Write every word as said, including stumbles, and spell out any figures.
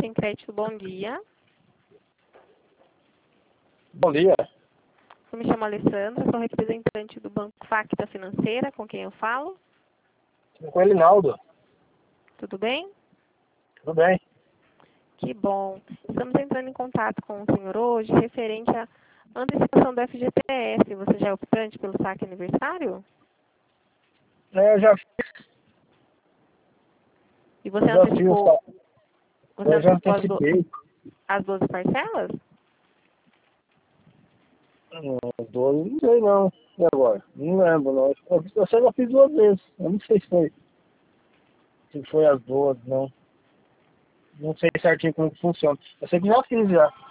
Crédito, bom dia. Bom dia. Eu me chamo Alessandra, sou representante do Banco Facta Financeira, com quem eu falo. Com o Elinaldo. Tudo bem? Tudo bem. Que bom. Estamos entrando em contato com o senhor hoje referente à antecipação do F G T S. Você já é optante pelo saque aniversário? É, eu já fiz. E você Já antecipou, fiz. você Eu já antecipou as, do, antecipei. as doze parcelas? Hum, doze, não sei não. E agora? Não lembro, não. Eu, eu sei que eu fiz duas vezes. Eu não sei se foi, se foi as duas, não. Não sei certinho como que funciona. Eu sei que já fiz já.